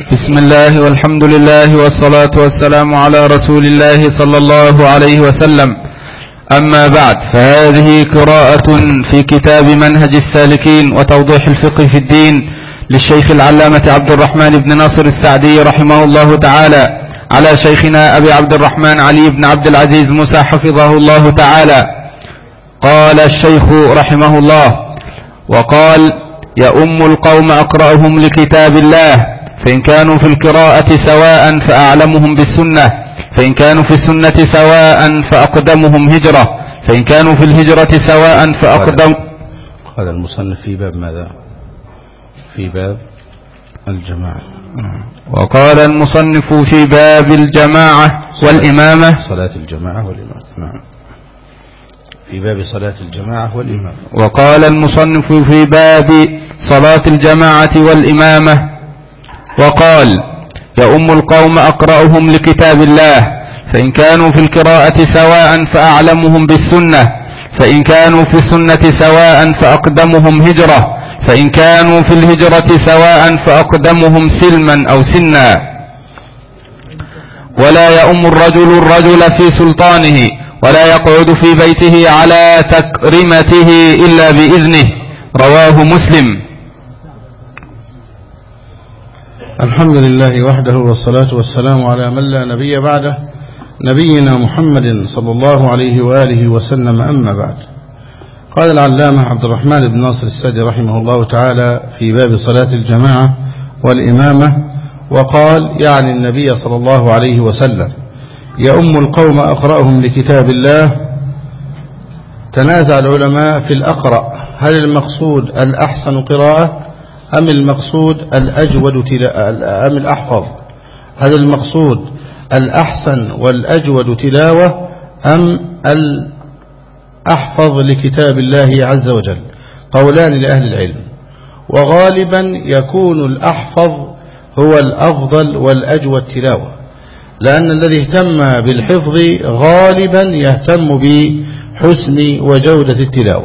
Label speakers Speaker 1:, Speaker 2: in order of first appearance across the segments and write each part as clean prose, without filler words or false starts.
Speaker 1: بسم الله والحمد لله والصلاة والسلام على رسول الله صلى الله عليه وسلم. أما بعد، فهذه قراءة في كتاب منهج السالكين وتوضيح الفقه في الدين للشيخ العلامة عبد الرحمن بن ناصر السعدي رحمه الله تعالى، على شيخنا أبي عبد الرحمن علي بن عبد العزيز موسى حفظه الله تعالى. قال الشيخ رحمه الله: وقال: يؤم القوم أقرأهم لكتاب الله، فإن كانوا في القراءة سواء فأعلمهم بالسنة، فإن كانوا في السنة سواء فأقدمهم هجرة، فإن كانوا في الهجرة سواء فأقدم.
Speaker 2: قال المصنف في باب ماذا؟ في باب الجماعة.
Speaker 1: وقال المصنف في باب الجماعة والإمامة،
Speaker 2: صلاة الجماعة والإمامة. نعم، في باب صلاة الجماعة والإمامة.
Speaker 1: وقال المصنف في باب صلاة الجماعة والإمامة. وقال: يؤم القوم أقرأهم لكتاب الله، فإن كانوا في القراءة سواء فأعلمهم بالسنة، فإن كانوا في السنة سواء فأقدمهم هجرة، فإن كانوا في الهجرة سواء فأقدمهم سلما أو سنا. ولا يؤم الرجل في سلطانه، ولا يقعد في بيته على تكريمته إلا بإذنه. رواه مسلم.
Speaker 2: الحمد لله وحده، والصلاة والسلام على من لا نبي بعده، نبينا محمد صلى الله عليه وآله وسلم. أما بعد، قال العلامة عبد الرحمن بن ناصر السعدي رحمه الله تعالى في باب صلاة الجماعة والإمامة، وقال: يعني النبي صلى الله عليه وسلم يؤم القوم أقرأهم لكتاب الله. تنازع العلماء في الأقرأ، هل المقصود الأحسن قراءة أم المقصود الأجود أم الأحفظ؟ هل المقصود الأحسن والأجود تلاوة أم الأحفظ لكتاب الله عز وجل؟ قولان لأهل العلم، وغالبا يكون الأحفظ هو الأفضل والأجود تلاوة، لأن الذي اهتم بالحفظ غالبا يهتم بحسن وجودة التلاوة.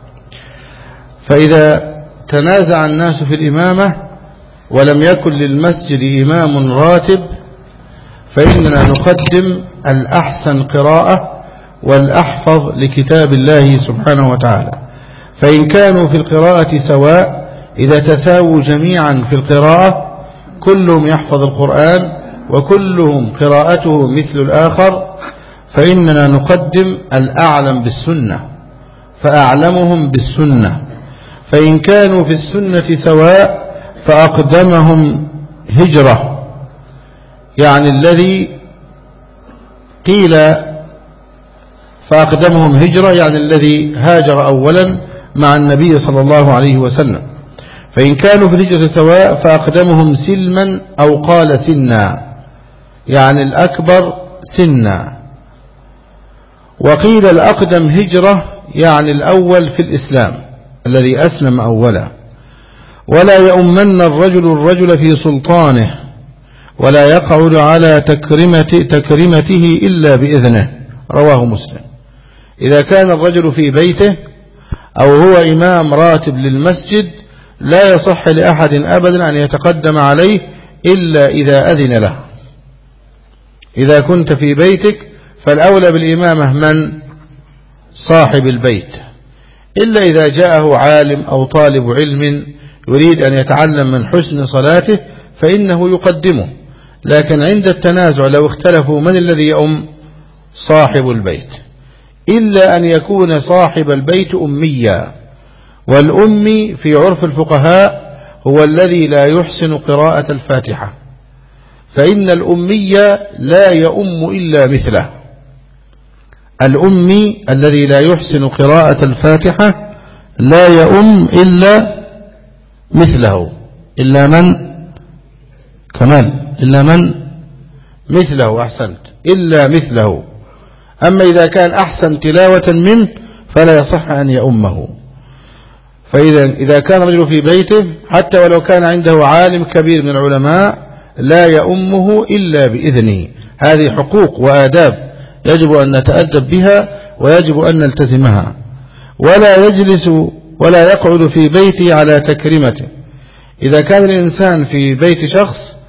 Speaker 2: فإذا تنازع الناس في الإمامة ولم يكن للمسجد إمام راتب، فإننا نقدم الأحسن قراءة والأحفظ لكتاب الله سبحانه وتعالى. فإن كانوا في القراءة سواء، إذا تساووا جميعا في القراءة، كلهم يحفظ القرآن وكلهم قراءته مثل الآخر، فإننا نقدم الأعلم بالسنة فأعلمهم بالسنة. فإن كانوا في السنة سواء فأقدمهم هجرة، يعني الذي قيل فأقدمهم هجرة يعني الذي هاجر أولا مع النبي صلى الله عليه وسلم. فإن كانوا في الهجرة سواء فأقدمهم سلما أو قال سنا، يعني الأكبر سنا. وقيل الأقدم هجرة يعني الأول في الإسلام الذي أسلم أولا. ولا يؤمن الرجل في سلطانه، ولا يقعد على تكريمته إلا بإذنه. رواه مسلم. إذا كان الرجل في بيته أو هو إمام راتب للمسجد، لا يصح لأحد أبدا أن يتقدم عليه إلا إذا أذن له. إذا كنت في بيتك فالأولى بالإمامة من؟ صاحب البيت، إلا إذا جاءه عالم أو طالب علم يريد أن يتعلم من حسن صلاته فإنه يقدمه. لكن عند التنازع لو اختلفوا من الذي يؤم؟ صاحب البيت، إلا أن يكون صاحب البيت أميا. والأمي في عرف الفقهاء هو الذي لا يحسن قراءة الفاتحة، فإن الأمي لا يؤم إلا مثله. الأمي الذي لا يحسن قراءة الفاتحة لا يؤم إلا مثله، إلا من؟ كمال، إلا من؟ مثله. أحسنت، إلا مثله. أما إذا كان أحسن تلاوة منه فلا يصح أن يؤمه. فإذا كان رجل في بيته حتى ولو كان عنده عالم كبير من العلماء لا يؤمه إلا بإذنه. هذه حقوق وآداب يجب أن نتأدب بها ويجب أن نلتزمها. ولا يجلس ولا يقعد في بيته على تكريمته. إذا كان الإنسان في بيت شخص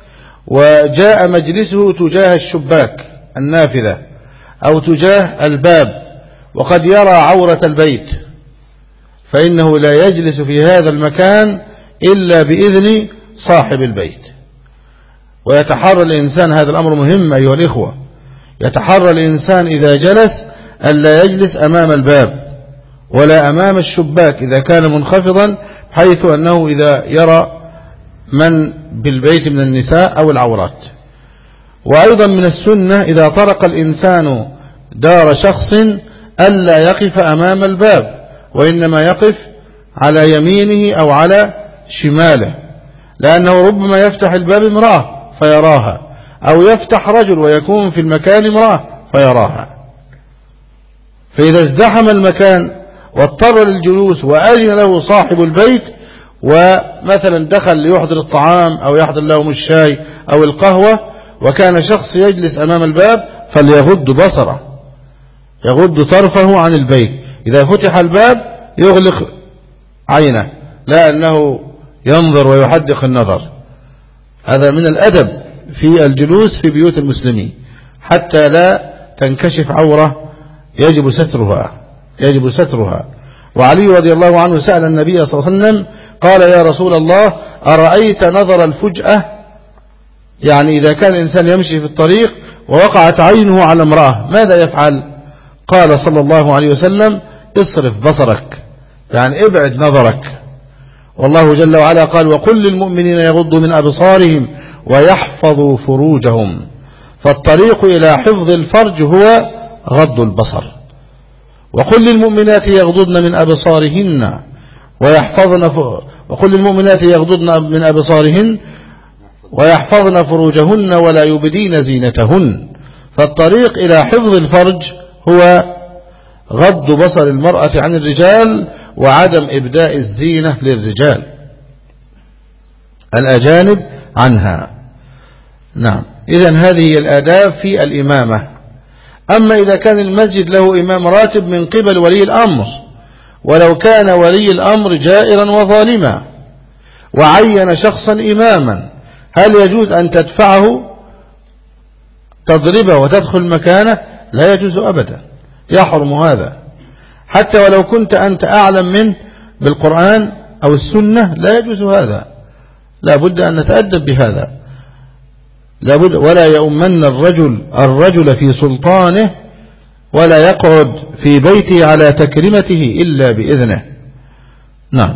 Speaker 2: وجاء مجلسه تجاه الشباك النافذة أو تجاه الباب وقد يرى عورة البيت، فإنه لا يجلس في هذا المكان إلا بإذن صاحب البيت. ويتحرى الإنسان، هذا الأمر مهم أيها الإخوة، يتحرى الإنسان إذا جلس ألا يجلس أمام الباب ولا أمام الشباك إذا كان منخفضا، حيث أنه إذا يرى من بالبيت من النساء أو العورات. وأيضا من السنة إذا طرق الإنسان دار شخص ألا يقف أمام الباب، وإنما يقف على يمينه أو على شماله، لأنه ربما يفتح الباب امرأة فيراها، أو يفتح رجل ويكون في المكان امرأة فيراها. فإذا ازدحم المكان واضطر للجلوس وأذن له صاحب البيت ومثلا دخل ليحضر الطعام أو يحضر لهم الشاي أو القهوة وكان شخص يجلس أمام الباب، فليغض بصره، يغض طرفه عن البيت. إذا فتح الباب يغلق عينه، لا أنه ينظر ويحدق النظر. هذا من الأدب في الجلوس في بيوت المسلمين حتى لا تنكشف عورة يجب سترها. وعلي رضي الله عنه سأل النبي صلى الله عليه وسلم قال: يا رسول الله، أرأيت نظر الفجأة؟ يعني إذا كان الإنسان يمشي في الطريق ووقعت عينه على امرأة ماذا يفعل؟ قال صلى الله عليه وسلم: اصرف بصرك، يعني ابعد نظرك. والله جل وعلا قال: وقل للمؤمنين يغضوا من أبصارهم ويحفظوا فروجهم. فالطريق إلى حفظ الفرج هو غض البصر. وقل للمؤمنات يغضضن من أبصارهن وقل للمؤمنات يغضضن من أبصارهن ويحفظن فروجهن ولا يبدين زينتهن. فالطريق إلى حفظ الفرج هو غض بصر المرأة عن الرجال وعدم إبداء الزينة للرجال الأجانب عنها. نعم، إذن هذه الآداب في الإمامة. أما إذا كان المسجد له إمام راتب من قبل ولي الأمر، ولو كان ولي الأمر جائرا وظالما وعين شخصا إماما، هل يجوز أن تدفعه تضربه وتدخل مكانه؟ لا يجوز أبدا، يحرم هذا. حتى ولو كنت أنت أعلم منه بالقرآن أو السنة لا يجوز هذا، لا بد أن نتأدب بهذا. لا بد ولا يؤمن الرجل في سلطانه ولا يقعد في بيته على تكريمته إلا بإذنه. نعم.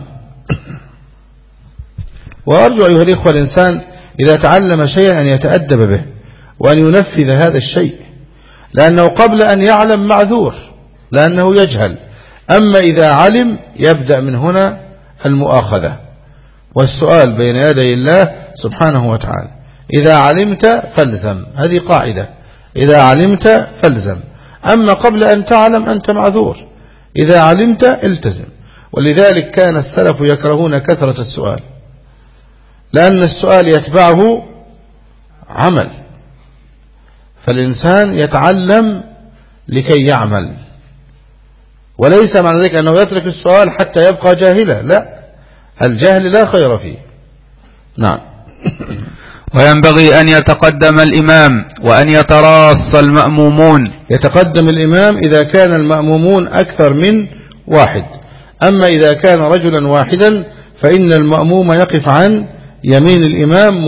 Speaker 2: وأرجو أيها الإخوة الإنسان إذا تعلم شيئا أن يتأدب به وأن ينفذ هذا الشيء، لأنه قبل أن يعلم معذور لأنه يجهل. أما إذا علم يبدأ من هنا المؤاخذة والسؤال بين يدي الله سبحانه وتعالى. إذا علمت فالزم، هذه قاعدة، إذا علمت فالزم. أما قبل أن تعلم أنت معذور، إذا علمت التزم. ولذلك كان السلف يكرهون كثرة السؤال، لأن السؤال يتبعه عمل، فالإنسان يتعلم لكي يعمل، وليس معنى ذلك أنه يترك السؤال حتى يبقى جاهلا، لا، الجهل لا خير فيه. نعم.
Speaker 1: وينبغي أن يتقدم الإمام وأن يتراص المأمومون.
Speaker 2: يتقدم الإمام إذا كان المأمومون أكثر من واحد. أما إذا كان رجلا واحدا فإن المأموم يقف عن يمين الإمام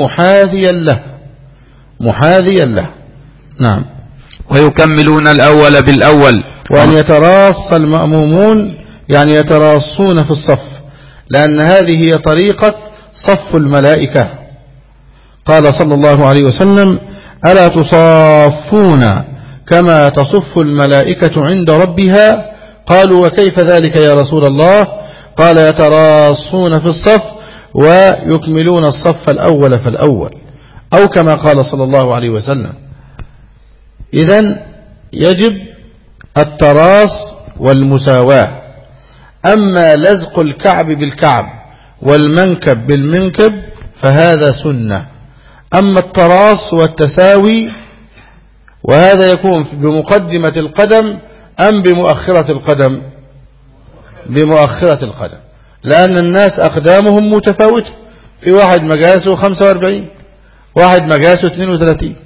Speaker 2: محاذيا له. نعم.
Speaker 1: ويكملون الأول بالأول.
Speaker 2: وأن يتراص المأمومون يعني يتراصون في الصف، لأن هذه هي طريقة صف الملائكة. قال صلى الله عليه وسلم: ألا تصافون كما تصف الملائكة عند ربها؟ قالوا: وكيف ذلك يا رسول الله؟ قال: يتراصون في الصف ويكملون الصف الأول فالأول، أو كما قال صلى الله عليه وسلم. إذن يجب التراص والمساواة. أما لزق الكعب بالكعب والمنكب بالمنكب فهذا سنة. أما التراص والتساوي وهذا يكون بمقدمة القدم أم بمؤخرة القدم؟ بمؤخرة القدم، لأن الناس أقدامهم متفاوتة، في واحد مقاسه 45 واحد مقاسه 32.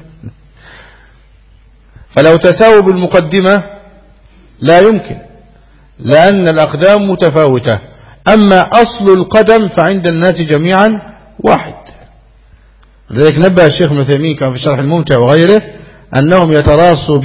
Speaker 2: فلو تساووا بالمقدمة لا يمكن، لأن الأقدام متفاوتة. أما أصل القدم فعند الناس جميعا واحد. لذلك نبه الشيخ ابن تيمية كان في شرح الممتع وغيره أنهم يتراصوا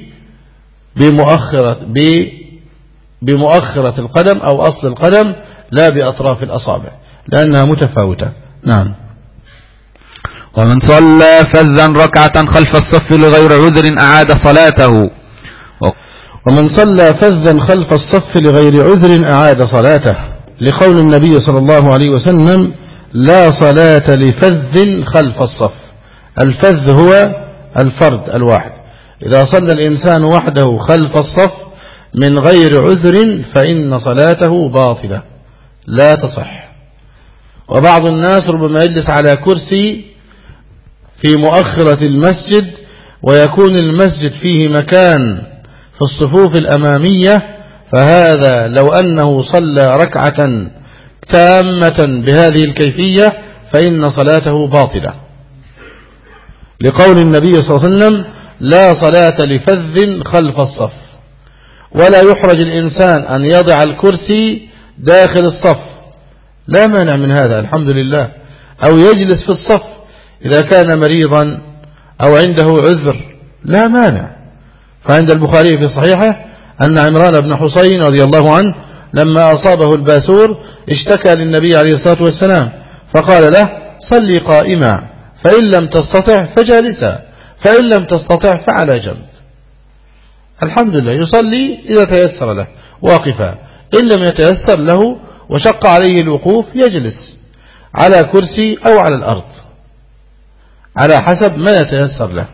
Speaker 2: بمؤخرة القدم أو أصل القدم لا بأطراف الأصابع لأنها متفاوتة. نعم.
Speaker 1: ومن صلى فذا ركعة خلف الصف لغير عذر أعاد صلاته.
Speaker 2: ومن صلى فذا خلف الصف لغير عذر أعاد صلاته، لقول النبي صلى الله عليه وسلم: لا صلاة لفذ خلف الصف. الفذ هو الفرد الواحد. إذا صلى الإنسان وحده خلف الصف من غير عذر فإن صلاته باطلة لا تصح. وبعض الناس ربما يجلس على كرسي في مؤخرة المسجد ويكون المسجد فيه مكان في الصفوف الأمامية، فهذا لو أنه صلى ركعة تامة بهذه الكيفية فإن صلاته باطلة، لقول النبي صلى الله عليه وسلم: لا صلاة لفذ خلف الصف. ولا يحرج الإنسان أن يضع الكرسي داخل الصف، لا مانع من هذا الحمد لله، أو يجلس في الصف إذا كان مريضا أو عنده عذر لا مانع. فعند البخاري في صحيحه أن عمران بن حسين رضي الله عنه لما أصابه الباسور اشتكى للنبي عليه الصلاة والسلام فقال له: صلي قائما، فإن لم تستطع فجالسا، فإن لم تستطع فعلى جنب. الحمد لله، يصلي إذا تيسر له واقفا، إن لم يتيسر له وشق عليه الوقوف يجلس على كرسي أو على الأرض على حسب ما يتيسر له.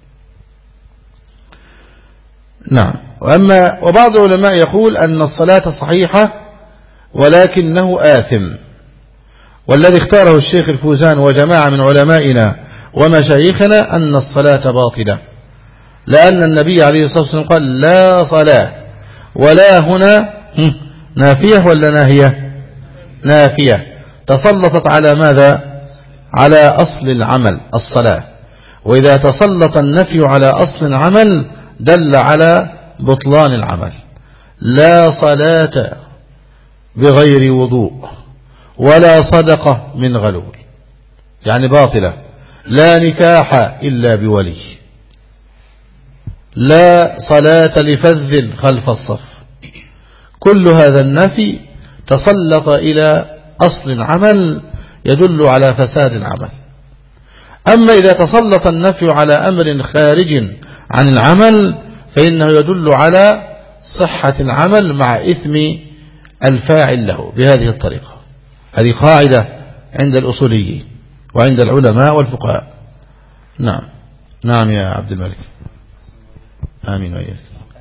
Speaker 2: نعم. وبعض العلماء يقول أن الصلاة صحيحة ولكنه آثم، والذي اختاره الشيخ الفوزان وجماعة من علمائنا ومشايخنا أن الصلاة باطلة، لأن النبي عليه الصلاة والسلام قال: لا صلاة. ولا هنا نافية ولا ناهية؟ نافية، تسلطت على ماذا؟ على أصل العمل الصلاة. وإذا تسلط النفي على أصل العمل دل على بطلان العمل. لا صلاة بغير وضوء ولا صدقة من غلول، يعني باطلة. لا نكاح إلا بولي. لا صلاة لفذ خلف الصف. كل هذا النفي تسلط إلى أصل العمل يدل على فساد العمل. أما إذا تسلط النفي على أمر خارج عن العمل فإنه يدل على صحة العمل مع إثم الفاعل له بهذه الطريقة. هذه قاعدة عند الأصوليين وعند العلماء والفقهاء. نعم. نعم يا عبد الملك. آمين وإياك.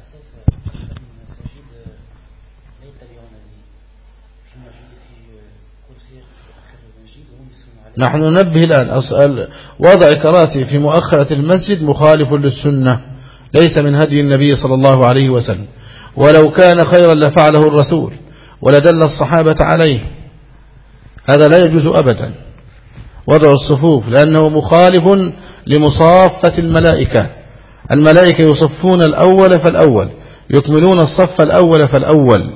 Speaker 2: نحن ننبه الآن أسأل: وضع كراسي في مؤخرة المسجد مخالف للسنة، ليس من هدي النبي صلى الله عليه وسلم، ولو كان خيرا لفعله الرسول ولدل الصحابة عليه. هذا لا يجوز أبدا وضع الصفوف، لأنه مخالف لمصافة الملائكة. الملائكة يصفون الأول فالأول، يكملون الصف الأول فالأول.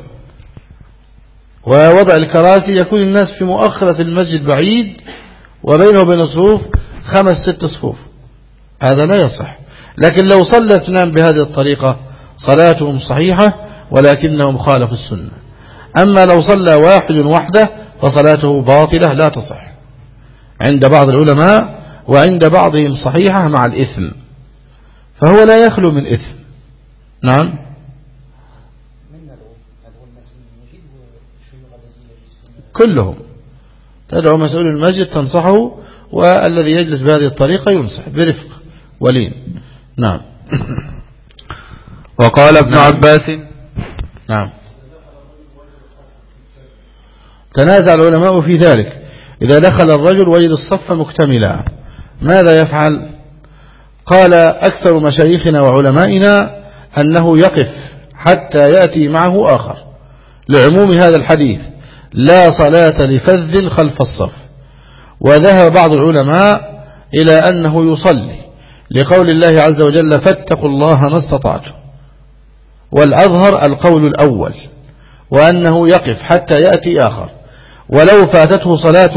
Speaker 2: ووضع الكراسي يكون الناس في مؤخرة المسجد بعيد وبينه وبين الصفوف 5-6 صفوف، هذا لا يصح. لكن لو صلى اثنان بهذه الطريقة صلاتهم صحيحة ولكنهم خالفوا السنة. أما لو صلى واحد وحده فصلاته باطلة لا تصح عند بعض العلماء، وعند بعضهم صحيحة مع الإثم، فهو لا يخلو من إثم. نعم. كلهم تدعو مسؤول المسجد تنصحه، والذي يجلس بهذه الطريقة ينصح برفق ولين. نعم.
Speaker 1: وقال ابن عباس.
Speaker 2: نعم. تنازع العلماء في ذلك. إذا دخل الرجل وجد الصف مكتملا ماذا يفعل؟ قال أكثر مشايخنا وعلمائنا أنه يقف حتى يأتي معه آخر، لعموم هذا الحديث: لا صلاة لفذ خلف الصف. وذهب بعض العلماء إلى أنه يصلي لقول الله عز وجل فاتقوا الله ما استطعتم، والأظهر القول الأول، وأنه يقف حتى يأتي آخر ولو فاتته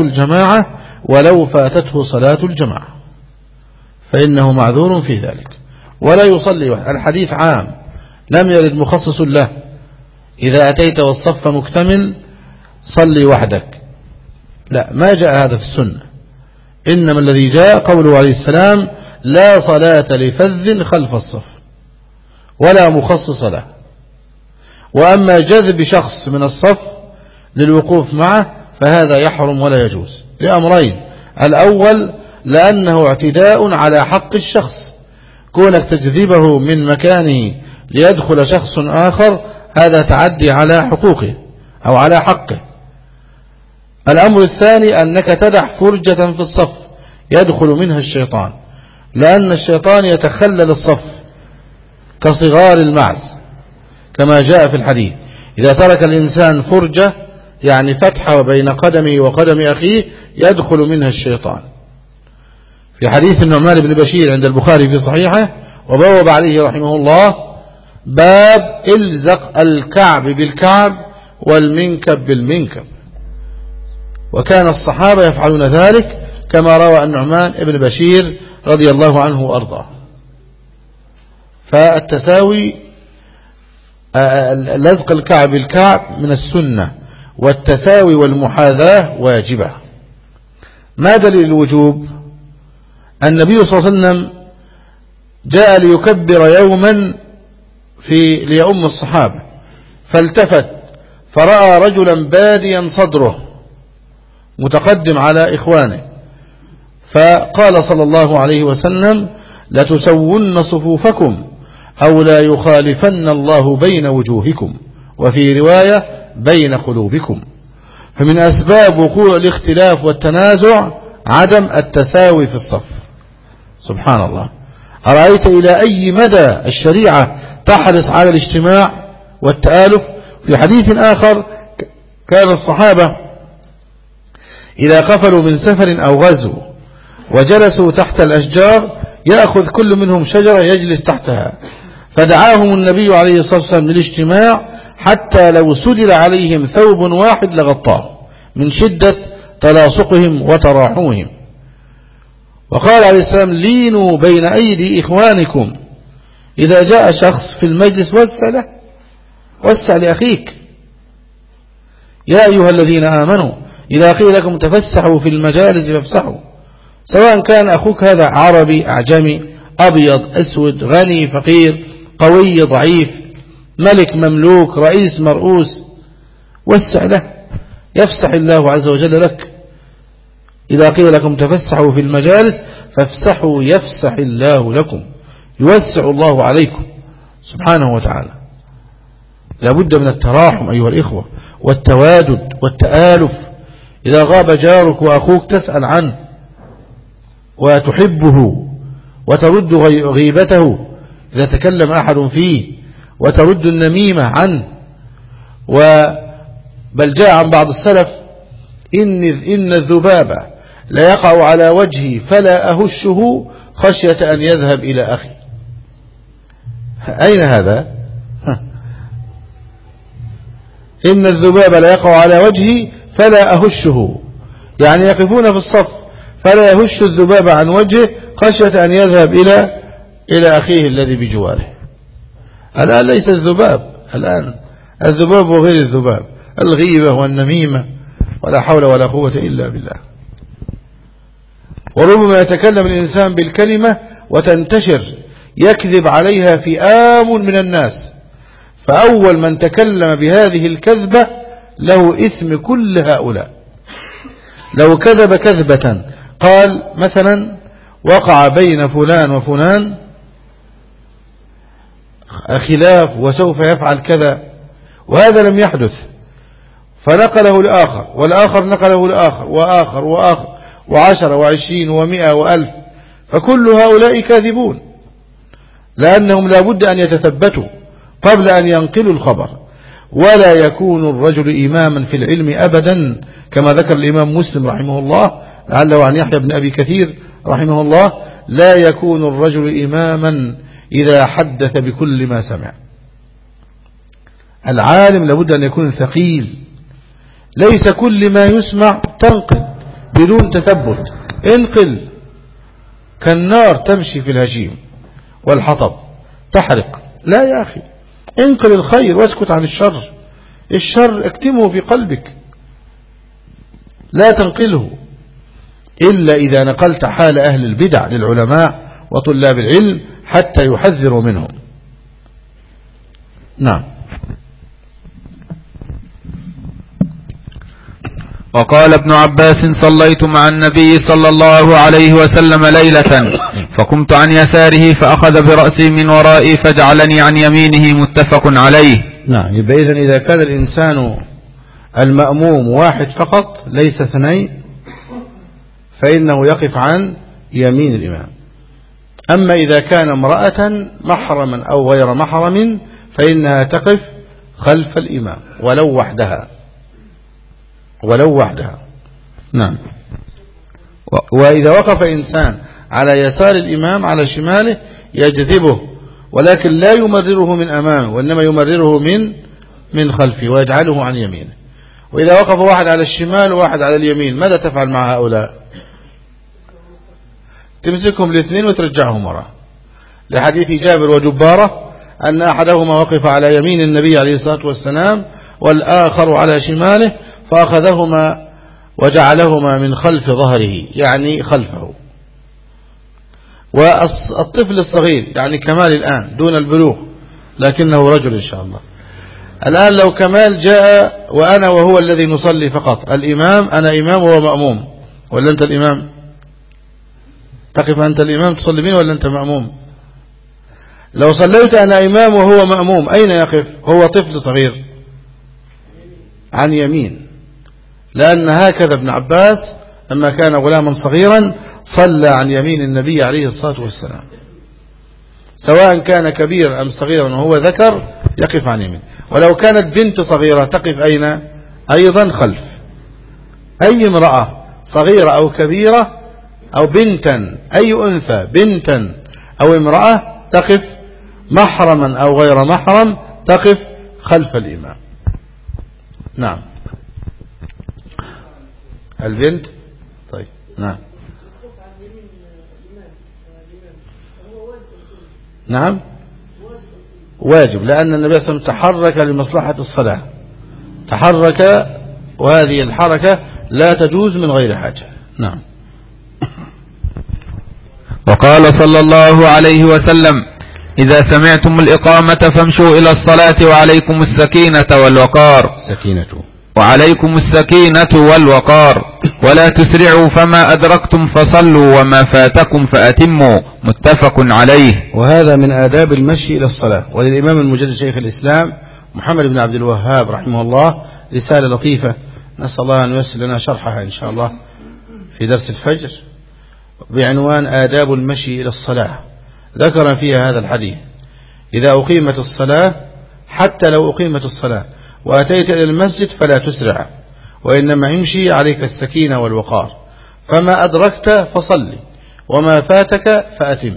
Speaker 2: صلاة الجماعة فإنه معذور في ذلك ولا يصلي وحده. الحديث عام لم يرد مخصص له، إذا أتيت والصف مكتمل صلي وحدك، لا، ما جاء هذا في السنة. إنما الذي جاء قوله عليه السلام لا صلاة لفذ خلف الصف ولا مخصص له. وأما جذب شخص من الصف للوقوف معه فهذا يحرم ولا يجوز لأمرين: الأول لأنه اعتداء على حق الشخص، كونك تجذبه من مكانه ليدخل شخص آخر هذا تعدي على حقوقه أو على حقه. الأمر الثاني أنك تدع فرجة في الصف يدخل منها الشيطان، لأن الشيطان يتخلل الصف كصغار المعز كما جاء في الحديث: إذا ترك الإنسان فرجة يعني فتحة بين قدمه وقدم أخيه يدخل منها الشيطان. في حديث النعمان بن بشير عند البخاري في صحيحه وبوب عليه رحمه الله باب الزق الكعب بالكعب والمنكب بالمنكب، وكان الصحابة يفعلون ذلك كما روى النعمان بن بشير رضي الله عنه وأرضاه. فالتساوي لزق الكعب بالكعب من السنة، والتساوي والمحاذاة واجبة. ما دليل الوجوب؟ النبي صلى الله عليه وسلم جاء ليكبر يوما ليؤم الصحابة، فالتفت فرأى رجلا باديا صدره متقدم على إخوانه، فقال صلى الله عليه وسلم لتسون صفوفكم أو لا يخالفن الله بين وجوهكم، وفي رواية بين قلوبكم. فمن أسباب وقوع الاختلاف والتنازع عدم التساوي في الصف. سبحان الله، أرأيت إلى أي مدى الشريعة تحرص على الاجتماع والتآلف. في حديث آخر كان الصحابة إذا قفلوا من سفر أو غزو وجلسوا تحت الأشجار يأخذ كل منهم شجرة يجلس تحتها، فدعاهم النبي عليه الصلاة والسلام للاجتماع حتى لو سدل عليهم ثوب واحد لغطاه من شدة تلاصقهم وتراحمهم. وقال عليه السلام لينوا بين أيدي إخوانكم، إذا جاء شخص في المجلس وسع لأخيك. يا أيها الذين آمنوا إذا قيل لكم تفسحوا في المجالس فافسحوا، سواء كان أخوك هذا عربي أعجمي أبيض أسود غني فقير قوي ضعيف ملك مملوك رئيس مرؤوس، وسع له يفسح الله عز وجل لك. إذا قيل لكم تفسحوا في المجالس فافسحوا يفسح الله لكم، يوسع الله عليكم سبحانه وتعالى. لابد من التراحم أيها الإخوة والتوادد والتآلف. إذا غاب جارك وأخوك تسأل عنه وتحبه وترد غيبته، إذا تكلم أحد فيه وترد النميمة عنه. بل جاء عن بعض السلف إن الذباب لا يقع على وجهي فلا أهشه خشية أن يذهب إلى أخي. أين هذا؟ إن الذباب لا يقع على وجهي فلا أهشه، يعني يقفون في الصف فلا يهش الذباب عن وجهه خشية أن يذهب إلى أخيه الذي بجواره. الآن ليس الذباب، الآن الذباب وغير الذباب، الغيبة والنميمة، ولا حول ولا قوة إلا بالله. وربما يتكلم الإنسان بالكلمة وتنتشر يكذب عليها فئام من الناس، فأول من تكلم بهذه الكذبة له إثم كل هؤلاء. لو كذب كذبة قال مثلا وقع بين فلان وفلان خلاف وسوف يفعل كذا، وهذا لم يحدث، فنقله لآخر والآخر نقله لآخر وآخر وآخر 10 و20 و100 و1000، فكل هؤلاء كاذبون، لأنهم لا بد أن يتثبتوا قبل أن ينقلوا الخبر. ولا يكون الرجل إماما في العلم أبدا، كما ذكر الإمام مسلم رحمه الله لعله عن يحيى بن أبي كثير رحمه الله: لا يكون الرجل إماما إذا حدث بكل ما سمع. العالم لابد أن يكون ثقيل، ليس كل ما يسمع تنقل بدون تثبت. انقل كالنار تمشي في الهشيم والحطب تحرق. لا يا أخي، انقل الخير واسكت عن الشر. الشر اكتمه في قلبك، لا تنقله إلا إذا نقلت حال أهل البدع للعلماء وطلاب العلم حتى يحذروا منهم. نعم.
Speaker 1: وقال ابن عباس: صليت مع النبي صلى الله عليه وسلم ليلة فقمت عن يساره فأخذ برأسي من ورائي فجعلني عن يمينه. متفق عليه.
Speaker 2: نعم. يبقى إذا كان الإنسان المأموم واحد فقط ليس اثنين فإنه يقف عن يمين الإمام. أما إذا كان امرأة محرما أو غير محرم فإنها تقف خلف الإمام ولو وحدها. نعم. وإذا وقف إنسان على يسار الإمام على شماله يجذبه، ولكن لا يمرره من أمامه وإنما يمرره من خلفه ويجعله عن يمينه. وإذا وقف واحد على الشمال وواحد على اليمين ماذا تفعل مع هؤلاء؟ تمسكهم الاثنين وترجعهم وراء، لحديث جابر وجبارة أن أحدهما وقف على يمين النبي عليه الصلاة والسلام والآخر على شماله فأخذهما وجعلهما من خلف ظهره، يعني خلفه. والطفل الصغير يعني كمال الآن دون البلوغ لكنه رجل إن شاء الله. الآن لو كمال جاء وأنا وهو الذي نصلي فقط، الإمام أنا إمام وهو مأموم، ولا أنت الإمام؟ تقف أنت الإمام تصلي بين ولا أنت مأموم؟ لو صليت أنا إمام وهو مأموم أين يقف؟ هو طفل صغير عن يمين، لأن هكذا ابن عباس لما كان غلاما صغيرا صلى عن يمين النبي عليه الصلاة والسلام، سواء كان كبيرا أم صغيرا وهو ذكر يقف عن يمين. ولو كانت بنت صغيرة تقف أين؟ أيضا خلف. أي امرأة صغيرة أو كبيرة أو بنتا، أي أنثى بنتا أو امرأة تقف محرما أو غير محرم تقف خلف الإمام. نعم. البنت طيب. نعم. نعم واجب، لأن النبي صلى الله عليه وسلم تحرك لمصلحة الصلاة، تحرك، وهذه الحركة لا تجوز من غير حاجة. نعم.
Speaker 1: وقال صلى الله عليه وسلم: إذا سمعتم الإقامة فامشوا إلى الصلاة وعليكم السكينة والوقار. وعليكم السكينة والوقار ولا تسرعوا، فما أدركتم فصلوا وما فاتكم فأتموا. متفق عليه.
Speaker 2: وهذا من آداب المشي إلى الصلاة. وللإمام المجدد شيخ الإسلام محمد بن عبد الوهاب رحمه الله رسالة لطيفة نسأل الله أن ييسر لنا شرحها إن شاء الله في درس الفجر بعنوان آداب المشي إلى الصلاة. ذكر فيها هذا الحديث: إذا أقيمت الصلاة، حتى لو أقيمت الصلاة وأتيت إلى المسجد فلا تسرع، وإنما يمشي عليك السكينة والوقار، فما أدركت فصلي وما فاتك فأتم.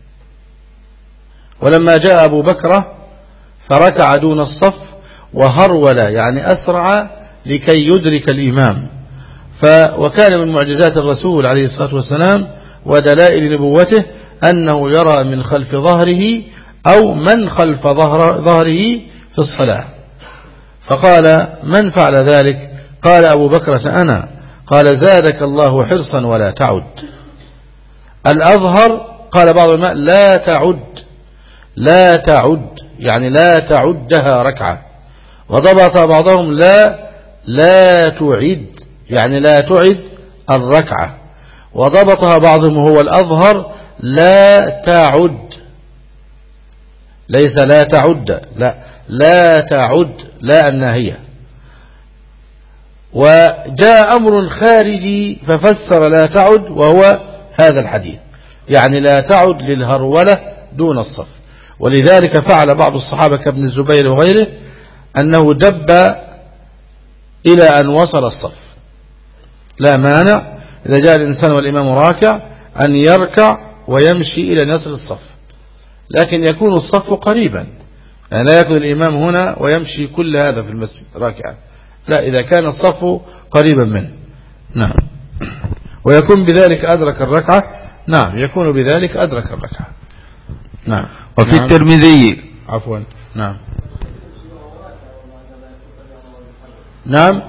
Speaker 2: ولما جاء أبو بكر فركع دون الصف وهرول يعني أسرع لكي يدرك الإمام، وكان من معجزات الرسول عليه الصلاة والسلام ودلائل نبوته أنه يرى من خلف ظهره أو من خلف ظهره في الصلاة. فقال: من فعل ذلك؟ قال: أبو بكرة أنا. قال: زادك الله حرصا ولا تعد. الأظهر قال بعض العلماء: لا تعد يعني لا تعدها ركعة. وضبط بعضهم لا تعد يعني لا تعد الركعة. وضبطها بعضهم هو الأظهر لا تعد، ليس لا تعد، لا تعد، لا الناهية. وجاء أمر خارجي ففسر لا تعد وهو هذا الحديث، يعني لا تعد للهرولة دون الصف. ولذلك فعل بعض الصحابة كابن الزبير وغيره أنه دب إلى أن وصل الصف. لا مانع إذا جاء الإنسان والإمام راكع أن يركع ويمشي إلى نصف الصف، لكن يكون الصف قريبا، يعني لا يكون الإمام هنا ويمشي كل هذا في المسجد راكعا، لا، إذا كان الصف قريبا منه. نعم. ويكون بذلك أدرك الركعة. نعم، يكون بذلك أدرك الركعة. نعم.
Speaker 1: وفي الترمذي
Speaker 2: عفوا. نعم. نعم.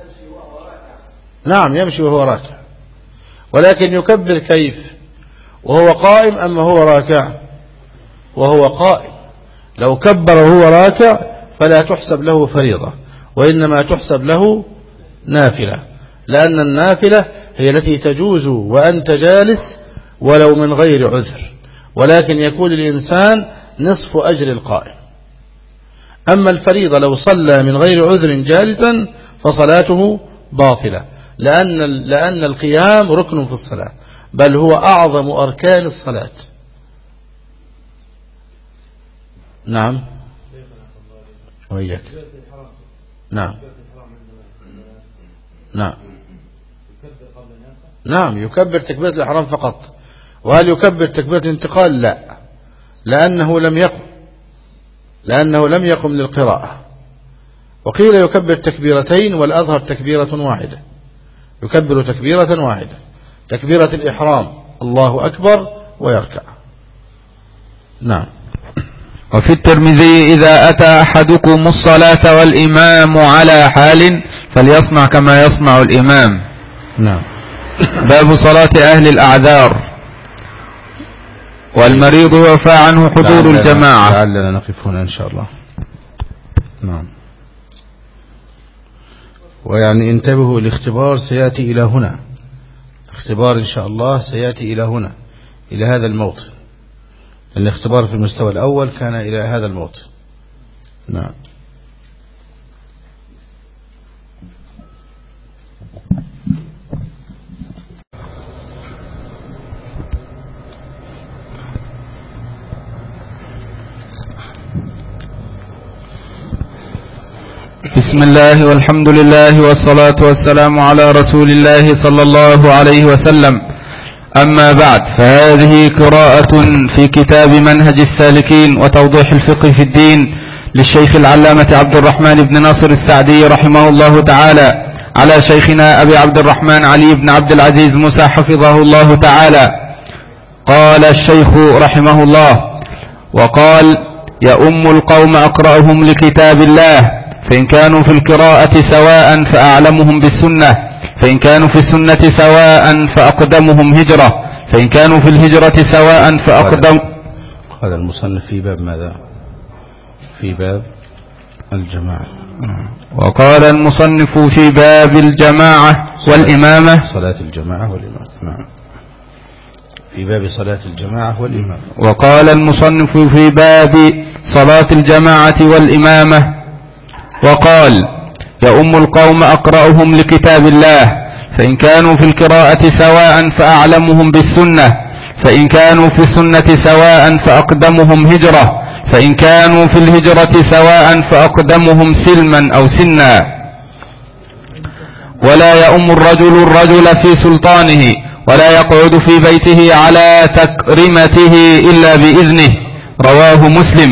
Speaker 2: نعم، يمشي وهو راكع، ولكن يكبر كيف؟ وهو قائم أما هو راكع؟ وهو قائم. لو كبر وهو راكع فلا تحسب له فريضة، وإنما تحسب له نافلة، لأن النافلة هي التي تجوز وأنت جالس ولو من غير عذر، ولكن يكون الإنسان نصف أجر القائم. أما الفريضة لو صلى من غير عذر جالسا فصلاته باطلة، لأن القيام ركن في الصلاة، بل هو أعظم أركان الصلاة. نعم. وإياك. نعم. نعم. نعم، يكبر تكبيرة الإحرام فقط. وهل يكبر تكبيرة الانتقال؟ لا، لأنه لم يقم للقراءة. وقيل يكبر تكبيرتين، والأظهر تكبيرة واحدة، يكبر تكبيرة واحدة، تكبيرة الإحرام الله أكبر ويركع. نعم.
Speaker 1: وفي الترمذي إذا أتى أحدكم الصلاة والإمام على حال فليصنع كما يصنع الإمام.
Speaker 2: نعم.
Speaker 1: باب صلاة أهل الأعذار والمريض يعفى عنه حضور الجماعة.
Speaker 2: لعلنا نقف هنا إن شاء الله. نعم. ويعني انتبهوا، الاختبار سيأتي إلى هنا، الاختبار إن شاء الله سيأتي إلى هنا، إلى هذا الموطن. الاختبار في المستوى الأول كان إلى هذا الموطن. نعم.
Speaker 1: بسم الله والحمد لله والصلاة والسلام على رسول الله صلى الله عليه وسلم. أما بعد، فهذه قراءة في كتاب منهج السالكين وتوضيح الفقه في الدين للشيخ العلامة عبد الرحمن بن ناصر السعدي رحمه الله تعالى، على شيخنا أبي عبد الرحمن علي بن عبد العزيز موسى حفظه الله تعالى. قال الشيخ رحمه الله: وقال: يؤم القوم أقرأهم لكتاب الله، فإن كانوا في القراءة سواء فأعلمهم بالسنة، فإن كانوا في السنة سواء فأقدمهم هجرة، فإن كانوا في الهجرة سواء فأقدم.
Speaker 2: قال المصنف في باب ماذا؟ في باب الجماعة.
Speaker 1: وقال المصنف في باب الجماعة والإمامة،
Speaker 2: صلاة الجماعة والإمامة. نعم. في باب صلاة الجماعة والإمامة.
Speaker 1: وقال المصنف في باب صلاة الجماعة والإمامة. وقال: يؤم القوم أقرأهم لكتاب الله، فإن كانوا في القراءة سواء فأعلمهم بالسنة، فإن كانوا في السنة سواء فأقدمهم هجرة، فإن كانوا في الهجرة سواء فأقدمهم سلما أو سنا. ولا يؤم الرجل في سلطانه، ولا يقعد في بيته على تكريمته إلا بإذنه. رواه مسلم.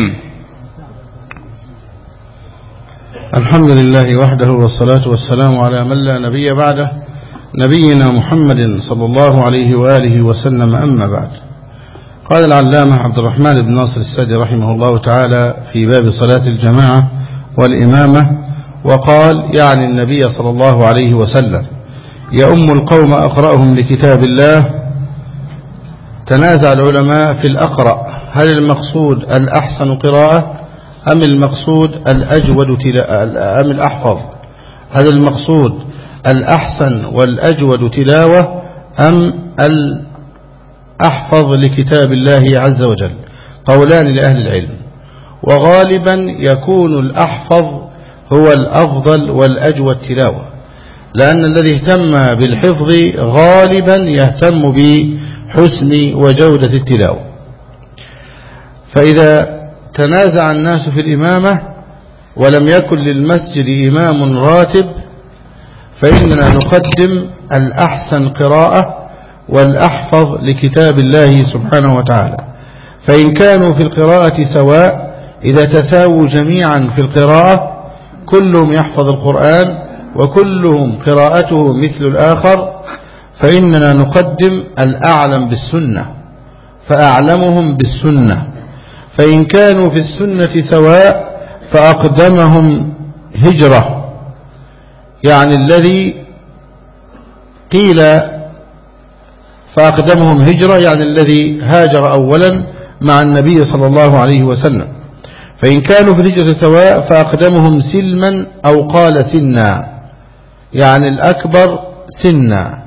Speaker 2: الحمد لله وحده، والصلاة والسلام على من لا نبي بعده، نبينا محمد صلى الله عليه وآله وسلم. أما بعد، قال العلامة عبد الرحمن بن ناصر السعدي رحمه الله تعالى في باب صلاة الجماعة والإمامة، وقال: يعني النبي صلى الله عليه وسلم يؤم القوم أقرأهم لكتاب الله. تنازع العلماء في الأقرأ، هل المقصود الأحسن قراءة أم المقصود الأجود أم الأحفظ؟ هل المقصود الأحسن والأجود تلاوة أم الأحفظ لكتاب الله عز وجل؟ قولان لأهل العلم، وغالبا يكون الأحفظ هو الأفضل والأجود تلاوة، لأن الذي اهتم بالحفظ غالبا يهتم بحسن وجودة التلاوة. فإذا تنازع الناس في الإمامة ولم يكن للمسجد إمام راتب، فإننا نقدم الأحسن قراءة والأحفظ لكتاب الله سبحانه وتعالى. فإن كانوا في القراءة سواء، إذا تساووا جميعا في القراءة كلهم يحفظ القرآن وكلهم قراءته مثل الآخر، فإننا نقدم الأعلم بالسنة فأعلمهم بالسنة. فإن كانوا في السنة سواء فأقدمهم هجرة، يعني الذي قيل فأقدمهم هجرة يعني الذي هاجر أولا مع النبي صلى الله عليه وسلم. فإن كانوا في الهجرة سواء فأقدمهم سلما أو قال سنا، يعني الأكبر سنا.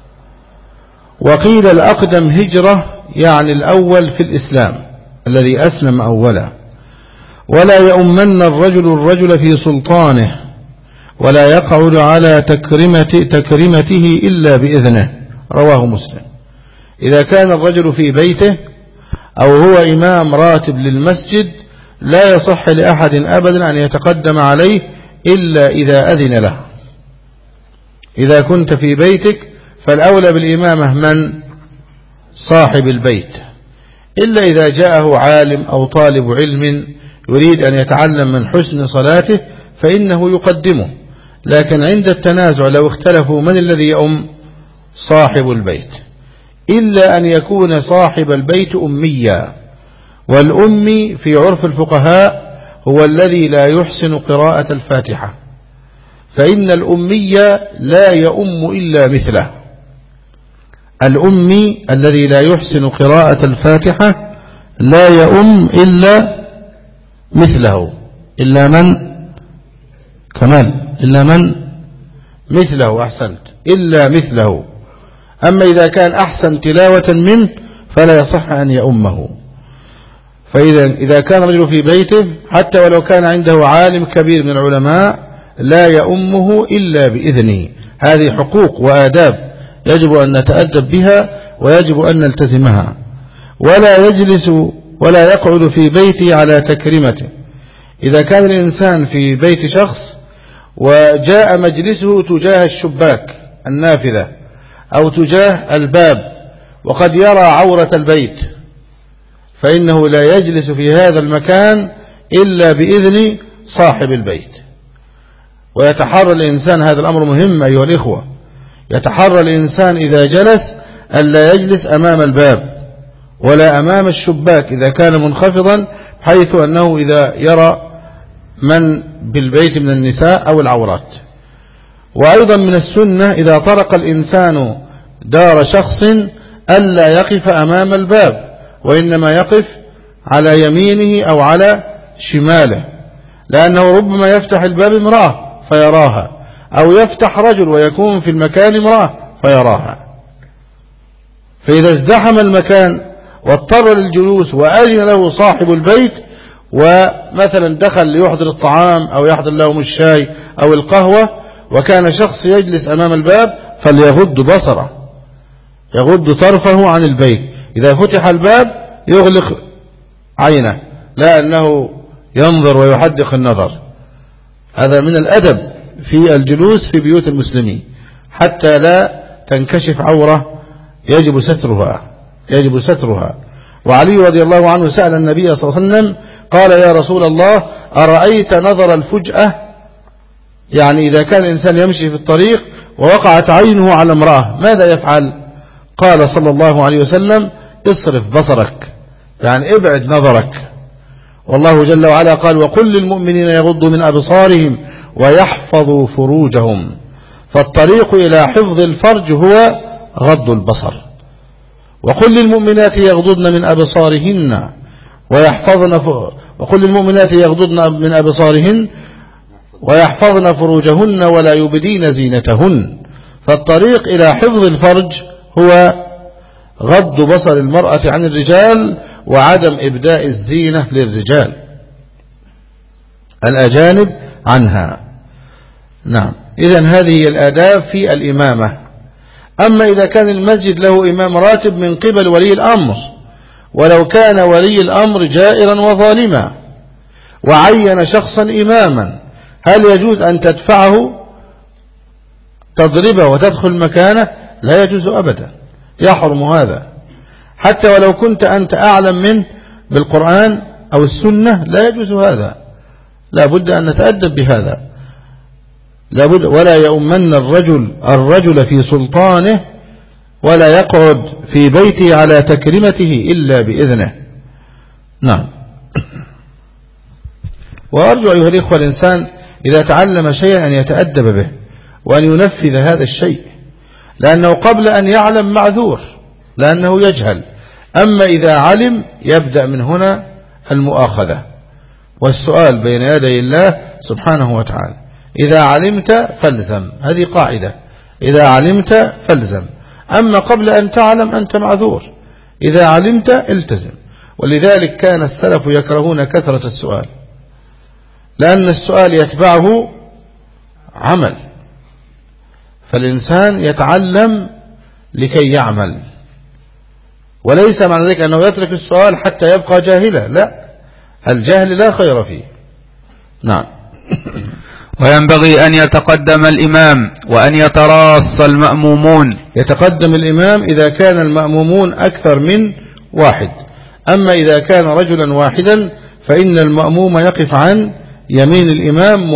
Speaker 2: وقيل الأقدم هجرة يعني الأول في الإسلام الذي أسلم أولا. ولا يؤمن الرجل في سلطانه، ولا يقعد على تكريمته إلا بإذنه، رواه مسلم. إذا كان الرجل في بيته أو هو إمام راتب للمسجد لا يصح لأحد أبدا أن يتقدم عليه إلا إذا أذن له. إذا كنت في بيتك فالأولى بالإمامة من؟ صاحب البيت، إلا إذا جاءه عالم أو طالب علم يريد أن يتعلم من حسن صلاته فإنه يقدمه. لكن عند التنازع لو اختلفوا من الذي يؤم؟ صاحب البيت، إلا أن يكون صاحب البيت أميا. والأمي في عرف الفقهاء هو الذي لا يحسن قراءة الفاتحة، فإن الأمي لا يؤم إلا مثله. الأمي الذي لا يحسن قراءة الفاتحة لا يؤم إلا مثله. إلا من؟ كمال. إلا من؟ مثله. أحسنت. إلا مثله. أما إذا كان أحسن تلاوة منه فلا يصح أن يؤمه. فإذا كان رجل في بيته حتى ولو كان عنده عالم كبير من العلماء لا يؤمه إلا بإذنه. هذه حقوق وآداب يجب أن نتأدب بها ويجب أن نلتزمها. ولا يجلس ولا يقعد في بيته على تكريمته. إذا كان الإنسان في بيت شخص وجاء مجلسه تجاه الشباك النافذة أو تجاه الباب وقد يرى عورة البيت، فإنه لا يجلس في هذا المكان إلا بإذن صاحب البيت. ويتحرى الإنسان، هذا الأمر مهم أيها الإخوة، يتحرى الإنسان إذا جلس ألا يجلس أمام الباب ولا أمام الشباك إذا كان منخفضا، حيث أنه إذا يرى من بالبيت من النساء أو العورات. وأيضا من السنة إذا طرق الإنسان دار شخص ألا يقف أمام الباب، وإنما يقف على يمينه أو على شماله، لأنه ربما يفتح الباب امرأة فيراها، أو يفتح رجل ويكون في المكان امرأة فيراها. فإذا ازدحم المكان واضطر للجلوس وأذن له صاحب البيت ومثلا دخل ليحضر الطعام أو يحضر لهم الشاي أو القهوة وكان شخص يجلس أمام الباب فليغض بصره، يغض طرفه عن البيت. إذا فتح الباب يغلق عينه، لا أنه ينظر ويحدق النظر. هذا من الأدب في الجلوس في بيوت المسلمين حتى لا تنكشف عورة يجب سترها. وعلي رضي الله عنه سأل النبي صلى الله عليه وسلم قال: يا رسول الله، أرأيت نظر الفجأة؟ يعني إذا كان الإنسان يمشي في الطريق ووقعت عينه على امرأة ماذا يفعل؟ قال صلى الله عليه وسلم: اصرف بصرك، يعني ابعد نظرك. والله جل وعلا قال: وقل للمؤمنين يغضوا من أبصارهم ويحفظوا فروجهم. فالطريق إلى حفظ الفرج هو غض البصر. وقل للمؤمنات يغضضن من أبصارهن وقل للمؤمنات يغضضن من أبصارهن ويحفظن فروجهن ولا يبدين زينتهن. فالطريق إلى حفظ الفرج هو غض بصر المرأة عن الرجال وعدم إبداء الزينة للرجال الأجانب عنها. نعم. إذن هذه الآداب في الإمامة. أما إذا كان المسجد له إمام راتب من قبل ولي الأمر، ولو كان ولي الأمر جائرا وظالما وعين شخصا إماما، هل يجوز أن تدفعه تضربه وتدخل مكانه؟ لا يجوز أبدا. يحرم هذا، حتى ولو كنت أنت أعلم منه بالقرآن أو السنة لا يجوز هذا، لا بد أن نتأدب بهذا، لا بد. ولا يؤمن الرجل في سلطانه ولا يقعد في بيته على تكريمته إلا بإذنه. نعم. وأرجو أيها الإخوة الإنسان إذا تعلم شيئا أن يتأدب به وأن ينفذ هذا الشيء، لأنه قبل أن يعلم معذور لأنه يجهل، أما إذا علم يبدأ من هنا المؤاخذة والسؤال بين يدي الله سبحانه وتعالى. إذا علمت فالزم، هذه قاعدة، إذا علمت فالزم، أما قبل أن تعلم أنت معذور، إذا علمت التزم. ولذلك كان السلف يكرهون كثرة السؤال، لأن السؤال يتبعه عمل، فالإنسان يتعلم لكي يعمل، وليس معنى ذلك أنه يترك السؤال حتى يبقى جاهلا، لا، الجهل لا خير فيه. نعم.
Speaker 1: وينبغي أن يتقدم الإمام وأن يتراص المأمومون.
Speaker 2: يتقدم الإمام إذا كان المأمومون أكثر من واحد، أما إذا كان رجلا واحدا فإن المأموم يقف عن يمين الإمام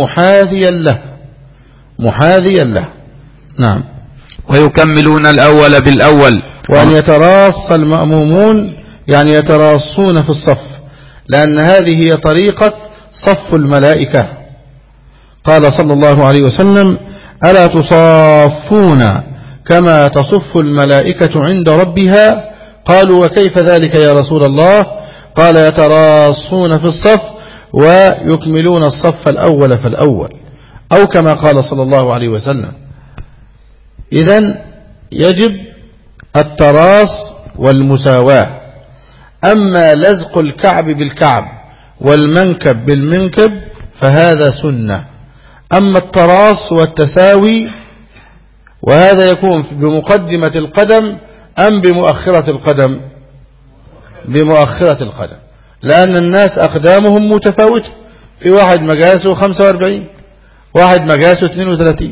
Speaker 2: محاذيا له. نعم.
Speaker 1: ويكملون الأول بالأول.
Speaker 2: وأن يتراص المأمومون يعني يتراصون في الصف، لأن هذه هي طريقة صف الملائكة. قال صلى الله عليه وسلم: ألا تصافون كما تصف الملائكة عند ربها؟ قالوا: وكيف ذلك يا رسول الله؟ قال: يتراصون في الصف ويكملون الصف الأول فالأول، أو كما قال صلى الله عليه وسلم. إذن يجب التراص والمساواة. أما لزق الكعب بالكعب والمنكب بالمنكب فهذا سنة. أما التراص والتساوي وهذا يكون بمقدمة القدم أم بمؤخرة القدم؟ بمؤخرة القدم، لأن الناس أقدامهم متفاوتة، في واحد مقاسه 45، واحد مقاسه 32،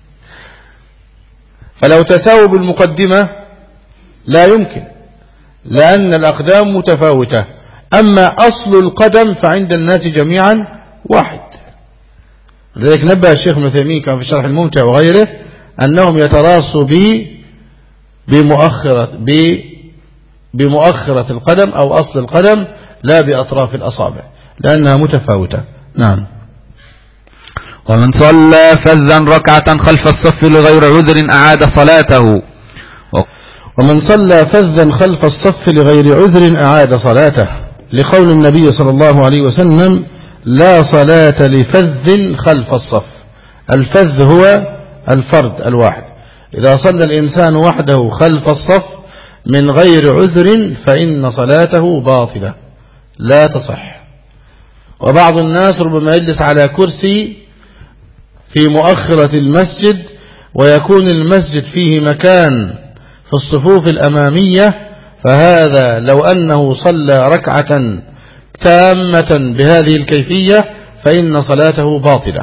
Speaker 2: فلو تساووا بالمقدمة لا يمكن، لأن الأقدام متفاوتة. أما أصل القدم فعند الناس جميعا واحد. لذلك نبه الشيخ ابن عثيمين كما في الشرح الممتع وغيره أنهم يتراصوا بمؤخرة القدم أو أصل القدم، لا بأطراف الأصابع، لأنها متفاوتة. نعم.
Speaker 1: ومن صلى فذا ركعة خلف الصف لغير عذر أعاد صلاته.
Speaker 2: ومن صلى فذا خلف الصف لغير عذر أعاد صلاته، لقول النبي صلى الله عليه وسلم: لا صلاة لفذ خلف الصف. الفذ هو الفرد الواحد. إذا صلى الإنسان وحده خلف الصف من غير عذر فإن صلاته باطلة لا تصح. وبعض الناس ربما يجلس على كرسي في مؤخرة المسجد ويكون المسجد فيه مكان في الصفوف الأمامية، فهذا لو أنه صلى ركعة تامة بهذه الكيفية فإن صلاته باطلة،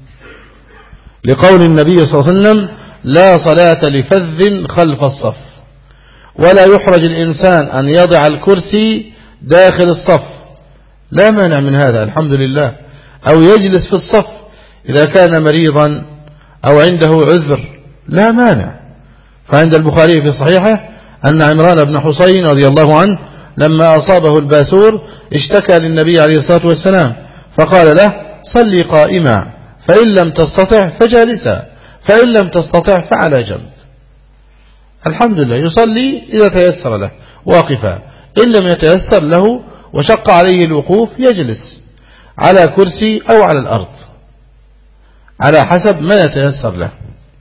Speaker 2: لقول النبي صلى الله عليه وسلم: لا صلاة لفذ خلف الصف. ولا يحرج الإنسان أن يضع الكرسي داخل الصف، لا مانع من هذا الحمد لله، أو يجلس في الصف إذا كان مريضا أو عنده عذر لا مانع. فعند البخاري في صحيحه أن عمران بن حسين رضي الله عنه لما أصابه الباسور اشتكى للنبي عليه الصلاة والسلام فقال له: صلي قائما، فإن لم تستطع فجالسا، فإن لم تستطع فعلى جنب. الحمد لله، يصلي إذا تيسر له واقفا، إن لم يتيسر له وشق عليه الوقوف يجلس على كرسي أو على الأرض على حسب ما يتيسر له.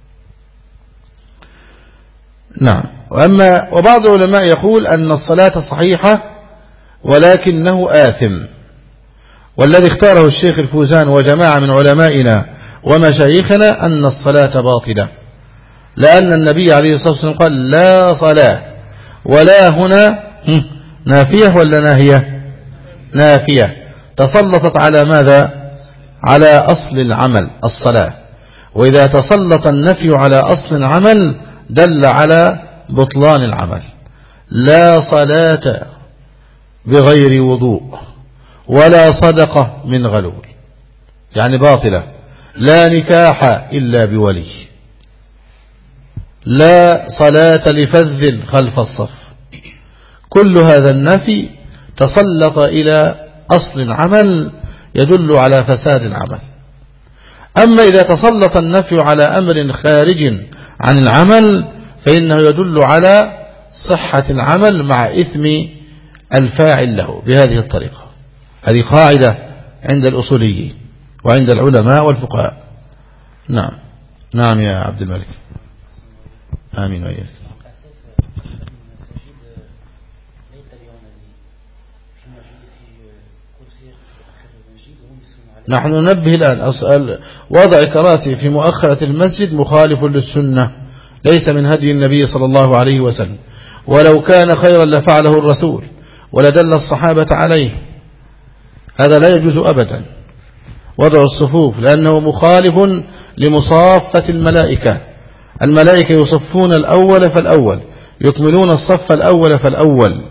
Speaker 2: نعم. وبعض العلماء يقول أن الصلاة صحيحة ولكنه آثم، والذي اختاره الشيخ الفوزان وجماعة من علمائنا ومشايخنا أن الصلاة باطلة، لأن النبي عليه الصلاة والسلام قال: لا صلاة. ولا هنا نافية ولا ناهية؟ نافية، تسلطت على ماذا؟ على أصل العمل الصلاة. وإذا تسلط النفي على أصل العمل دل على بطلان العمل. لا صلاة بغير وضوء ولا صدقة من غلول، يعني باطلة. لا نكاح إلا بولي، لا صلاة لفذ خلف الصف. كل هذا النفي تسلط إلى أصل العمل يدل على فساد العمل. أما إذا تسلط النفي على أمر خارج عن العمل فإنه يدل على صحة العمل مع إثم الفاعل له بهذه الطريقة. هذه قاعدة عند الأصوليين وعند العلماء والفقهاء. نعم. نعم يا عبد الملك. آمين وإياك. نحن ننبه الآن أسأل وضع كراسي في مؤخرة المسجد مخالف للسنة، ليس من هدي النبي صلى الله عليه وسلم، ولو كان خيرا لفعله الرسول ولدل الصحابة عليه. هذا لا يجوز أبدا وضع الصفوف، لأنه مخالف لمصافة الملائكة. الملائكة يصفون الأول فالأول، يكملون الصف الأول فالأول.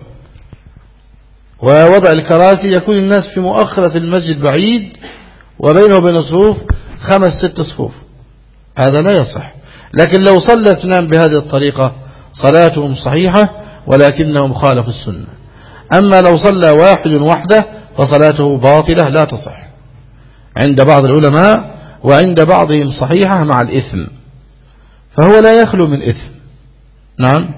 Speaker 2: ووضع الكراسي يكون الناس في مؤخرة المسجد بعيد وبينه وبين الصفوف 5-6 صفوف، هذا لا يصح. لكن لو صلى اثنان بهذه الطريقة صلاتهم صحيحة ولكنهم خالفوا السنة. أما لو صلى واحد وحده فصلاته باطلة لا تصح عند بعض العلماء، وعند بعضهم صحيحة مع الإثم، فهو لا يخلو من إثم. نعم.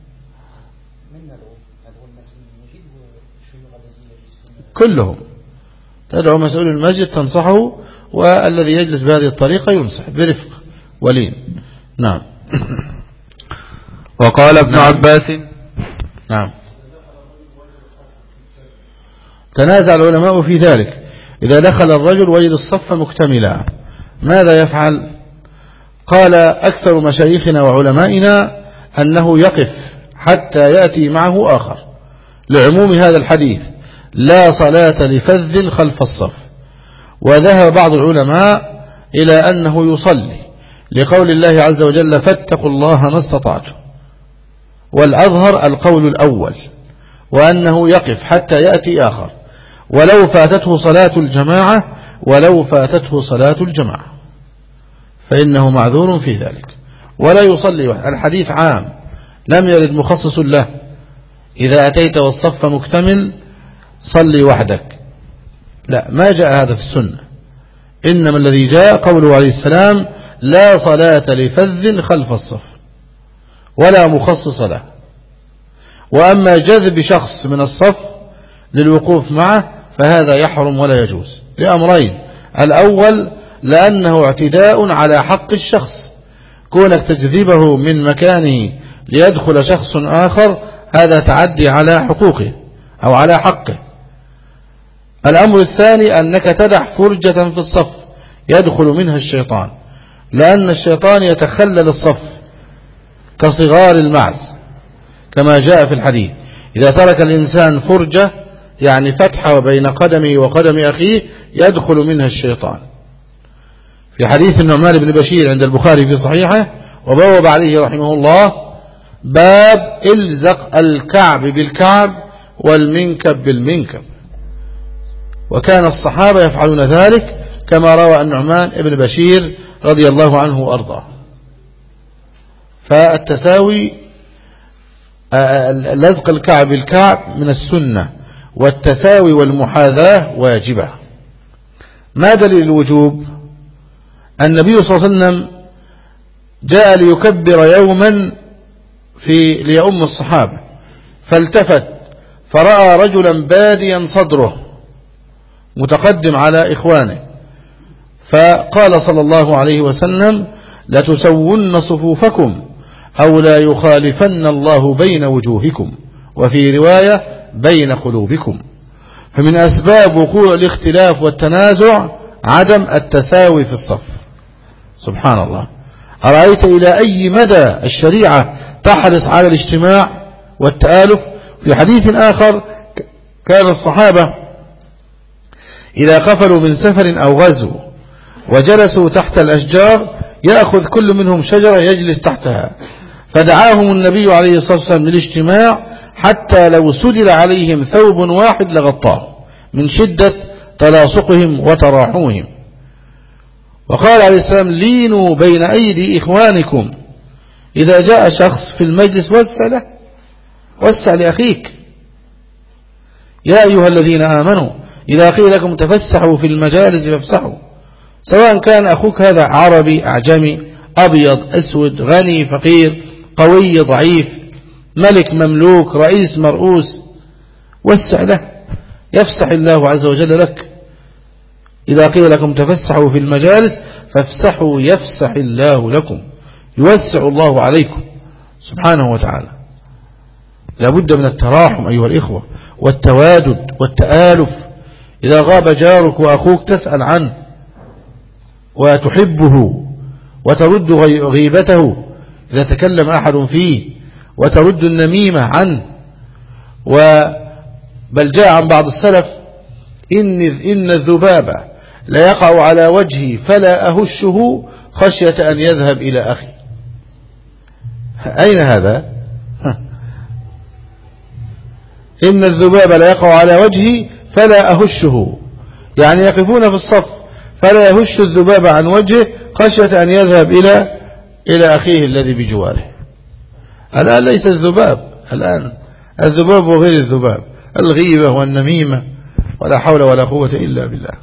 Speaker 2: كلهم تدعو مسؤول المسجد تنصحه، والذي يجلس بهذه الطريقة ينصح برفق ولين. نعم.
Speaker 1: وقال ابن عباس.
Speaker 2: نعم. تنازع العلماء في ذلك. إذا دخل الرجل وجد الصف مكتملا ماذا يفعل؟ قال أكثر مشايخنا وعلمائنا أنه يقف حتى يأتي معه آخر، لعموم هذا الحديث لا صلاة لفذ خلف الصف. وذهب بعض العلماء إلى أنه يصلي لقول الله عز وجل فاتقوا الله ما استطعتم، والأظهر القول الأول، وأنه يقف حتى يأتي آخر ولو فاتته صلاة الجماعة فإنه معذور في ذلك ولا يصلي وحده. الحديث عام لم يرد مخصص له. إذا أتيت والصف مكتمل صلي وحدك، لا، ما جاء هذا في السنة. إنما الذي جاء قوله عليه السلام لا صلاة لفذ خلف الصف ولا مخصص له. وأما جذب شخص من الصف للوقوف معه فهذا يحرم ولا يجوز لأمرين: الأول لأنه اعتداء على حق الشخص، كونك تجذبه من مكانه ليدخل شخص آخر هذا تعدي على حقوقه أو على حقه. الأمر الثاني أنك تدع فرجة في الصف يدخل منها الشيطان، لأن الشيطان يتخلل الصف كصغار المعز كما جاء في الحديث: إذا ترك الإنسان فرجة يعني فتحة بين قدمه وقدم أخيه يدخل منها الشيطان. في حديث النعمان بن بشير عند البخاري في صحيحه وبوب عليه رحمه الله باب الزق الكعب بالكعب والمنكب بالمنكب، وكان الصحابة يفعلون ذلك كما روى النعمان بن بشير رضي الله عنه وأرضاه. فالتساوي لزق الكعب بالكعب من السنة، والتساوي والمحاذاة واجبة. ما دليل الوجوب؟ النبي صلى الله عليه وسلم جاء ليكبر يوما ليؤم الصحابة، فالتفت فرأى رجلا باديا صدره متقدم على إخوانه، فقال صلى الله عليه وسلم لتسون صفوفكم أو لا يخالفن الله بين وجوهكم، وفي رواية بين قلوبكم. فمن أسباب وقوع الاختلاف والتنازع عدم التساوي في الصف. سبحان الله. أرأيت إلى أي مدى الشريعة تحرص على الاجتماع والتآلف؟ في حديث آخر كان الصحابة إذا قفلوا من سفر أو غزو وجلسوا تحت الأشجار يأخذ كل منهم شجرة يجلس تحتها، فدعاهم النبي عليه الصلاة والسلام للاجتماع حتى لو سدل عليهم ثوب واحد لغطاه من شدة تلاصقهم وتراحمهم. وقال عليه السلام لينوا بين أيدي إخوانكم، إذا جاء شخص في المجلس وسع لأخيك. يا أيها الذين آمنوا إذا قيل لكم تفسحوا في المجالس فافسحوا، سواء كان أخوك هذا عربي أعجمي أبيض أسود غني فقير قوي ضعيف ملك مملوك رئيس مرؤوس، وسع له يفسح الله عز وجل لك. إذا قيل لكم تفسحوا في المجالس فافسحوا يفسح الله لكم، يوسع الله عليكم سبحانه وتعالى. لابد من التراحم أيها الإخوة والتوادد والتآلف. إذا غاب جارك وأخوك تسأل عنه وتحبه وترد غيبته إذا تكلم أحد فيه، وترد النميمة عنه. بل جاء عن بعض السلف إن الذباب لا يقع على وجهي فلا أهشه خشية أن يذهب إلى أخي. أين هذا؟ إن الذباب لا يقع على وجهي فلا أهشه، يعني يقفون في الصف فلا يهش الذباب عن وجهه خشية أن يذهب إلى أخيه الذي بجواره. الآن ليس الذباب، الآن الذباب وغير الذباب، الغيبة والنميمة، ولا حول ولا قوة إلا بالله.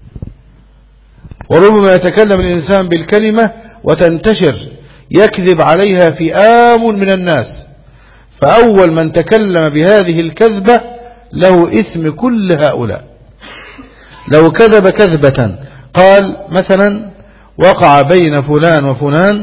Speaker 2: وربما يتكلم الإنسان بالكلمة وتنتشر يكذب عليها فئام من الناس، فأول من تكلم بهذه الكذبة له إثم كل هؤلاء. لو كذب كذبة قال مثلا وقع بين فلان وفلان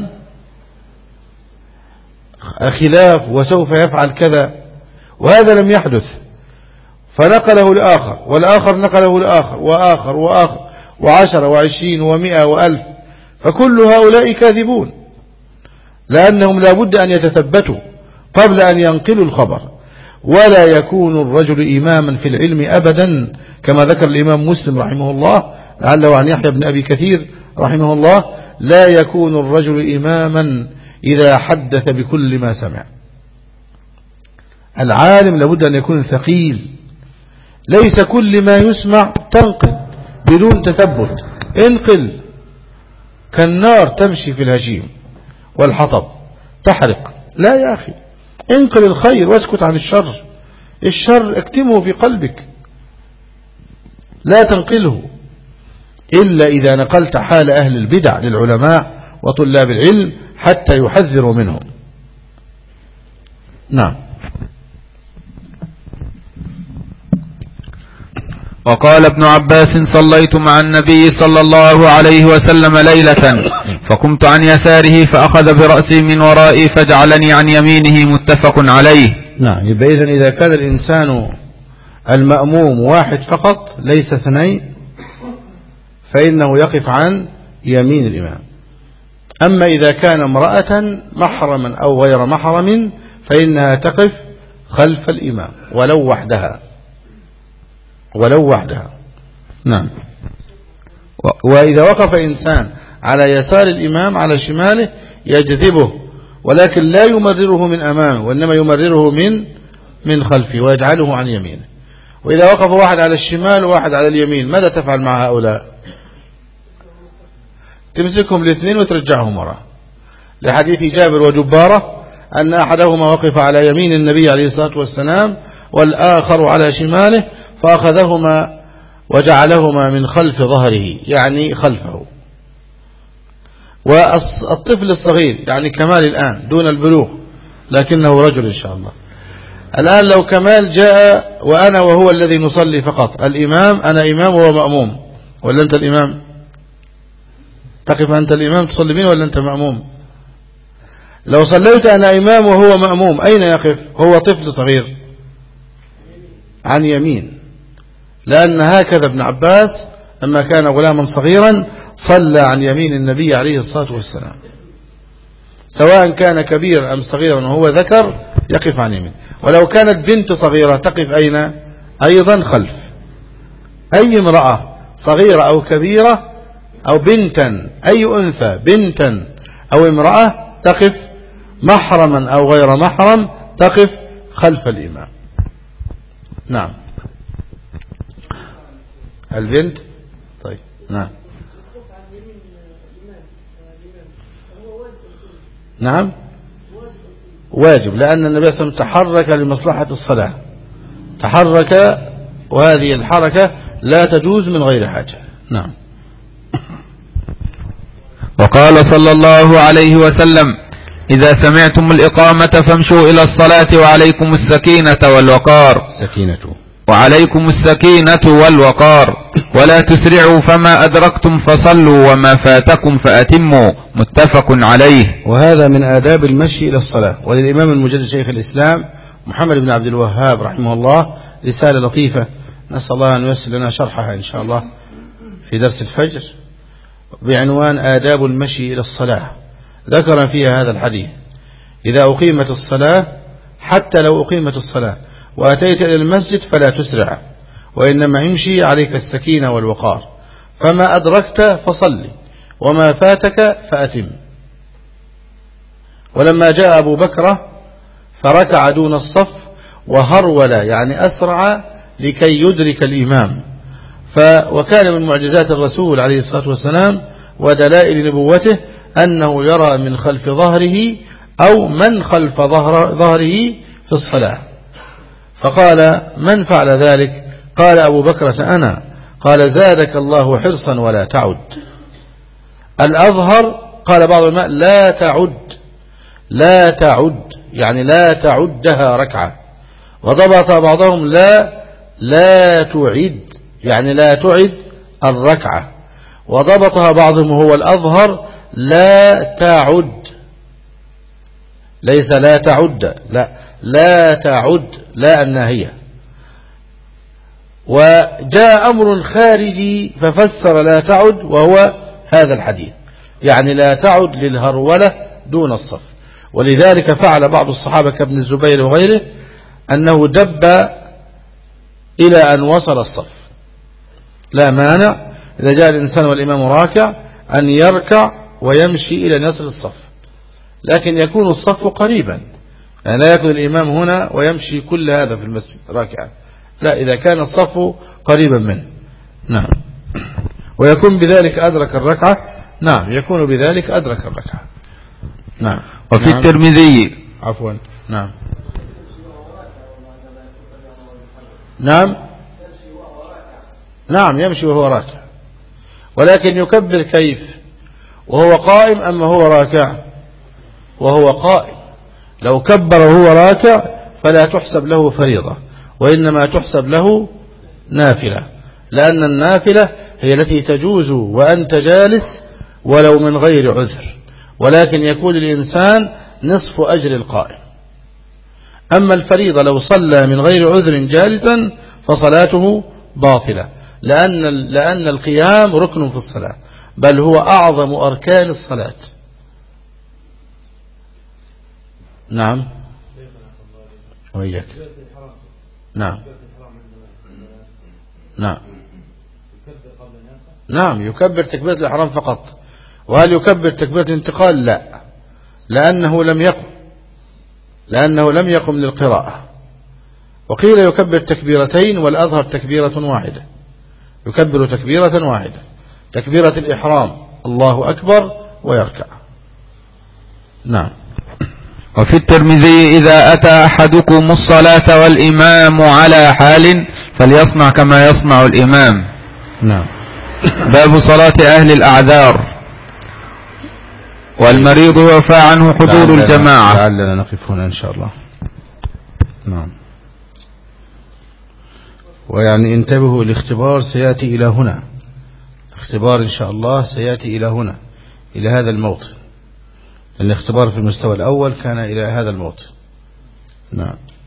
Speaker 2: خلاف وسوف يفعل كذا، وهذا لم يحدث، فنقله لآخر والآخر نقله لآخر وآخر وآخر 10 و20 و100 و1000، فكل هؤلاء كاذبون، لأنهم لا بد أن يتثبتوا قبل أن ينقلوا الخبر. ولا يكون الرجل إماما في العلم أبدا، كما ذكر الإمام مسلم رحمه الله لعله عن يحيى بن أبي كثير رحمه الله: لا يكون الرجل إماما إذا حدث بكل ما سمع. العالم لابد أن يكون ثقيل، ليس كل ما يسمع تنقل بدون تثبت. انقل كالنار تمشي في الهشيم والحطب تحرق، لا يا أخي، انقل الخير واسكت عن الشر. الشر اكتمه في قلبك، لا تنقله إلا إذا نقلت حال أهل البدع للعلماء وطلاب العلم حتى يحذروا منهم. نعم.
Speaker 1: وقال ابن عباس: صليت مع النبي صلى الله عليه وسلم ليلة فقمت عن يساره فأخذ برأسي من ورائي فجعلني عن يمينه، متفق عليه.
Speaker 2: نعم. يبقى إذن إذا كان الإنسان المأموم واحد فقط ليس اثنين فإنه يقف عن يمين الإمام. أما إذا كان امرأة محرما أو غير محرم فإنها تقف خلف الإمام ولو وحدها. نعم. وإذا وقف إنسان على يسار الإمام على شماله يجذبه، ولكن لا يمرره من أمامه، وإنما يمرره من خلفه ويجعله عن يمينه. وإذا وقف واحد على الشمال وواحد على اليمين ماذا تفعل مع هؤلاء؟ تمسكهم الاثنين وترجعهم وراء، لحديث جابر وجبارة أن أحدهما وقف على يمين النبي عليه الصلاة والسلام والآخر على شماله، فأخذهما وجعلهما من خلف ظهره، يعني خلفه. والطفل الصغير يعني كمال الآن دون البلوغ لكنه رجل إن شاء الله. الآن لو كمال جاء وأنا وهو الذي نصلي فقط، الإمام أنا إمام وهو مأموم، ولا أنت الإمام؟ تقف أنت الإمام تصلي بين ولا أنت مأموم؟ لو صليت أنا إمام وهو مأموم أين يقف؟ هو طفل صغير عن يمين، لأن هكذا ابن عباس لما كان غلاما صغيرا صلى عن يمين النبي عليه الصلاة والسلام، سواء كان كبيرا أم صغيرا وهو ذكر يقف عن يمين. ولو كانت بنت صغيرة تقف أين؟ أيضا خلف. أي امرأة صغيرة أو كبيرة أو بنتا، أي أنثى بنتا أو امرأة تقف محرما أو غير محرم تقف خلف الإمام. نعم. البنت طيب. نعم. نعم واجب، لأن النبي صلى الله عليه وسلم تحرك لمصلحة الصلاة، تحرك، وهذه الحركة لا تجوز من غير حاجة. نعم.
Speaker 1: وقال صلى الله عليه وسلم: إذا سمعتم الإقامة فامشوا إلى الصلاة وعليكم السكينة والوقار. وعليكم السكينة والوقار، ولا تسرعوا، فما أدركتم فصلوا وما فاتكم فأتموا. متفق عليه.
Speaker 2: وهذا من آداب المشي إلى الصلاة. وللإمام المجدد شيخ الإسلام محمد بن عبد الوهاب رحمه الله رسالة لطيفة، نسأل الله أن ييسر لنا شرحها إن شاء الله في درس الفجر، بعنوان آداب المشي إلى الصلاة. ذكر فيها هذا الحديث: إذا أقيمت الصلاة، حتى لو أقيمت الصلاة وأتيت إلى المسجد فلا تسرع، وإنما يمشي عليك السكينة والوقار، فما أدركت فصلي وما فاتك فأتم. ولما جاء أبو بكر فركع دون الصف وهرول، يعني أسرع لكي يدرك الإمام، وكان من معجزات الرسول عليه الصلاة والسلام ودلائل نبوته أنه يرى من خلف ظهره أو من خلف ظهره في الصلاة. فقال: من فعل ذلك؟ قال: أبو بكرة أنا. قال: زادك الله حرصا ولا تعد. الأظهر قال بعض العلماء: لا تعد، لا تعد يعني لا تعدها ركعة. وضبط بعضهم لا تعد يعني لا تعد الركعة. وضبطها بعضهم هو الأظهر: لا تعد، ليس لا تعد، لا تعد، لا الناهية. وجاء أمر خارجي ففسر لا تعد، وهو هذا الحديث، يعني لا تعد للهرولة دون الصف. ولذلك فعل بعض الصحابة كابن الزبير وغيره أنه دب إلى أن وصل الصف. لا مانع إذا جاء الإنسان والإمام راكع أن يركع ويمشي إلى نصر الصف، لكن يكون الصف قريبا، يعني لا يكون الإمام هنا ويمشي كل هذا في المسجد راكعا، لا، إذا كان الصف قريبا منه. نعم. ويكون بذلك أدرك الركعة. نعم، يكون بذلك أدرك الركعة. نعم.
Speaker 1: وفي الترمذي
Speaker 2: عفوا. نعم. نعم. نعم يمشي وهو راكع، ولكن يكبر كيف؟ وهو قائم أما هو راكع؟ وهو قائم. لو كبر وهو راكع فلا تحسب له فريضة، وإنما تحسب له نافلة، لأن النافلة هي التي تجوز وأنت جالس ولو من غير عذر، ولكن يكون الإنسان نصف أجر القائم. أما الفريضة لو صلى من غير عذر جالسا فصلاته باطلة، لأن القيام ركن في الصلاة، بل هو أعظم أركان الصلاة. نعم. وإياك. نعم. نعم. نعم يكبر تكبيرة الإحرام فقط. وهل يكبر تكبيرة الانتقال؟ لا، لأنه لم يقم للقراءة. وقيل يكبر تكبيرتين، والأظهر تكبيرة واحدة، يكبر تكبيرة واحدة، تكبيرة الإحرام الله أكبر ويركع. نعم.
Speaker 1: وفي الترمذي: إذا أتى أحدكم الصلاة والإمام على حال فليصنع كما يصنع الإمام.
Speaker 2: نعم.
Speaker 1: باب صلاة أهل الأعذار والمريض يعفى عنه حضور الجماعة.
Speaker 2: لعلنا نقف هنا إن شاء الله. نعم. ويعني انتبهوا، الاختبار سيأتي إلى هنا، اختبار إن شاء الله سيأتي إلى هنا، إلى هذا الموطن، لأن الاختبار في المستوى الأول كان إلى هذا الموطن. نعم.